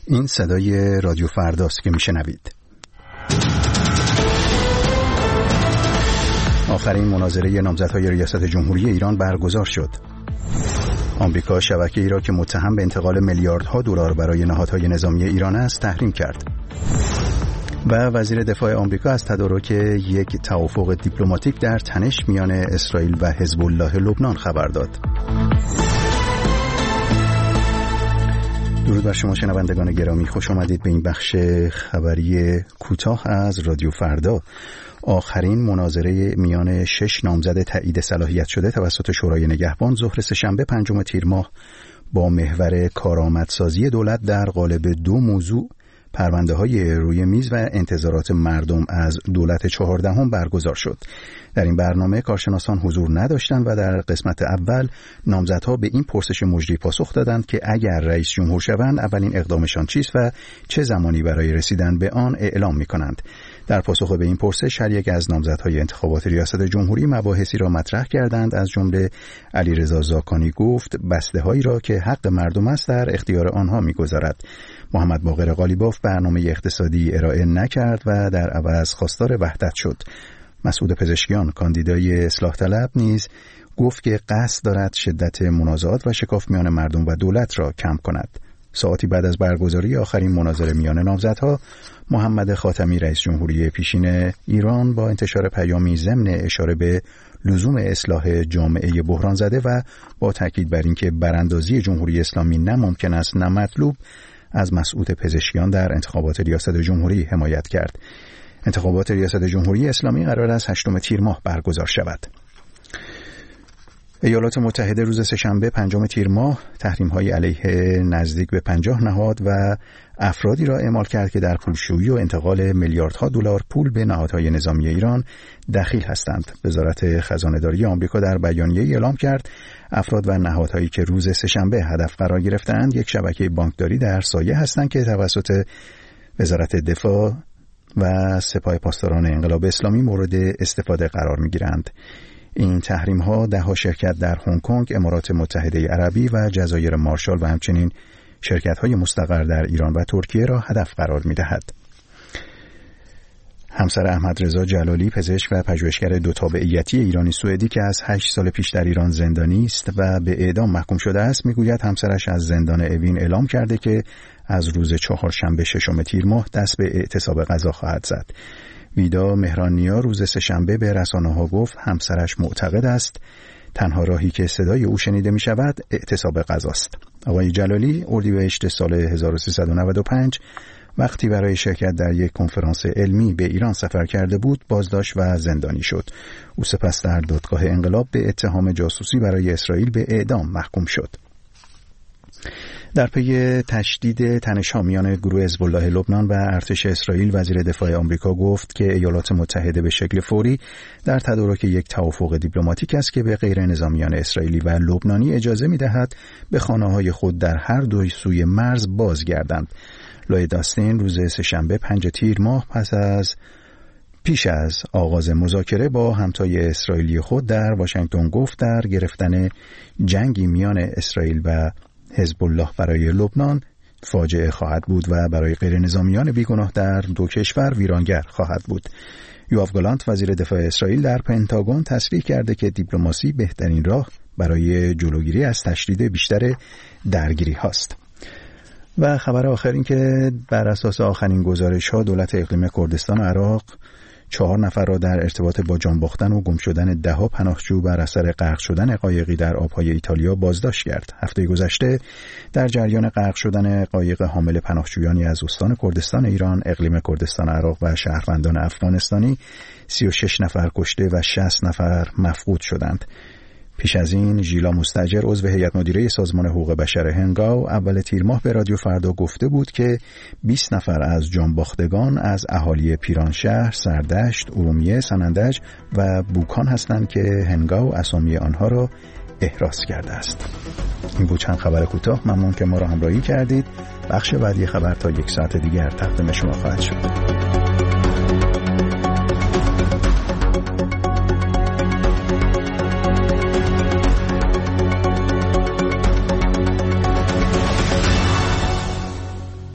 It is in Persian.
این صدای رادیو فرداست که میشنوید. آخرین مناظره نامزدهای ریاست جمهوری ایران برگزار شد. آمریکا شبکه‌ای را که متهم به انتقال میلیاردها دلار برای نهادهای نظامی ایران است تحریم کرد. و وزیر دفاع آمریکا از تدارک یک توافق دیپلماتیک در تنش میان اسرائیل و حزب الله لبنان خبر داد. درود بر شما شنوندگان گرامی، خوش آمدید به این بخش خبری کوتاه از رادیو فردا. آخرین مناظره میان 6 نامزد تایید صلاحیت شده توسط شورای نگهبان ظهر سه‌شنبه 5 تیر ماه با محور کارآمدسازی دولت در قالب 2 موضوع، پرونده‌های روی میز و انتظارات مردم از دولت 14 برگزار شد. در این برنامه کارشناسان حضور نداشتند و در قسمت اول نامزدها به این پرسش مجری پاسخ دادند که اگر رئیس جمهور شوند اولین اقدامشان چیست و چه زمانی برای رسیدن به آن اعلام می‌کنند. در پاسخ به این پرسش هر یک از نامزدهای انتخابات ریاست جمهوری مباحثی را مطرح کردند. از جمله علیرضا زاکانی گفت بسته‌هایی را که حق مردم است در اختیار آنها می‌گذارد. محمد باقر قالیباف برنامه اقتصادی ارائه نکرد و در عوض خواستار وحدت شد. مسعود پزشکیان کاندیدای اصلاح طلب نیز گفت که قصد دارد شدت منازعات و شکاف میان مردم و دولت را کم کند. ساعتی بعد از برگزاری آخرین مناظره میان نامزدها، محمد خاتمی رئیس جمهوری پیشین ایران با انتشار پیامی ضمن اشاره به لزوم اصلاح جامعه بحران زده و با تاکید بر اینکه براندازی جمهوری اسلامی نه ممکن است نه مطلوب، از مسعود پزشکیان در انتخابات ریاست جمهوری حمایت کرد. انتخابات ریاست جمهوری اسلامی قرار است 8 تیر ماه برگزار شود. ایالات متحده روز سه‌شنبه 5 تیر ماه تحریم‌های علیه نزدیک به 50 نهاد و افرادی را اعمال کرد که در پولشویی و انتقال میلیاردها دلار پول به نهادهای نظامی ایران دخیل هستند. وزارت خزانه‌داری آمریکا در بیانیه‌ای اعلام کرد افراد و نهادهایی که روز سه‌شنبه هدف قرار گرفتند یک شبکه بانکداری در سایه هستند که توسط وزارت دفاع و سپاه پاسداران انقلاب اسلامی مورد استفاده قرار می‌گیرند. این تحریم‌ها 10 شرکت در هنگ کنگ، امارات متحده عربی و جزایر مارشال و همچنین شرکت‌های مستقر در ایران و ترکیه را هدف قرار می‌دهد. همسر احمد رضا جلالی، پزشک و پژوهشگر 2 تابعیتی ایرانی سوئدی که از 8 سال پیش در ایران زندانی است و به اعدام محکوم شده است، میگوید همسرش از زندان اوین اعلام کرده که از روز چهارشنبه 6 تیر ماه دست به اعتصاب غذا خواهد زد. ویدا مهرانیا روز سه‌شنبه به رسانه‌ها گفت همسرش معتقد است تنها راهی که صدای او شنیده می شود اعتصاب غذاست. آقای جلالی اردیبهشت سال 1395 وقتی برای شرکت در یک کنفرانس علمی به ایران سفر کرده بود بازداشت و زندانی شد. او سپس در دادگاه انقلاب به اتهام جاسوسی برای اسرائیل به اعدام محکوم شد. در پی تشدید تنش‌ها میان گروه حزب الله لبنان و ارتش اسرائیل، وزیر دفاع آمریکا گفت که ایالات متحده به شکل فوری در تدارک یک توافق دیپلماتیک است که به غیر نظامیان اسرائیلی و لبنانی اجازه می‌دهد به خانه‌های خود در هر دو سوی مرز بازگردند. لوید آستین روز سه‌شنبه 5 تیر ماه پیش از آغاز مذاکره با همتای اسرائیلی خود در واشنگتن گفت در گرفتن جنگی میان اسرائیل و حزب الله برای لبنان فاجعه خواهد بود و برای غیر نظامیان بیگناه در 2 کشور ویرانگر خواهد بود. یوآف گالانت وزیر دفاع اسرائیل در پنتاگون تصریح کرده که دیپلماسی بهترین راه برای جلوگیری از تشدید بیشتر درگیری هاست. و خبر آخر این که بر اساس آخرین گزارش‌ها دولت اقلیم کردستان عراق 4 نفر را در ارتباط با جان باختن و گم شدن 10 پناهجو بر اثر غرق شدن قایقی در آبهای ایتالیا بازداشت کرد. هفته گذشته در جریان غرق شدن قایق حامل پناهجویانی از استان کردستان ایران، اقلیم کردستان عراق و شهروندان افغانستانی 36 نفر کشته و 60 نفر مفقود شدند. پیش از این ژیلا مستاجر عضو هیئت مدیره سازمان حقوق بشر هنگاو اول تیر ماه به رادیو فردا گفته بود که 20 نفر از جانباختگان از اهالی پیرانشهر، سردشت، ارومیه، سنندج و بوکان هستند که هنگاو اسامی آنها را احراز کرده است. این بود چند خبر کوتاه. ممنون که ما را همراهی کردید. بخش بعدی خبر تا 1 ساعت دیگر تقدیم شما خواهد شد.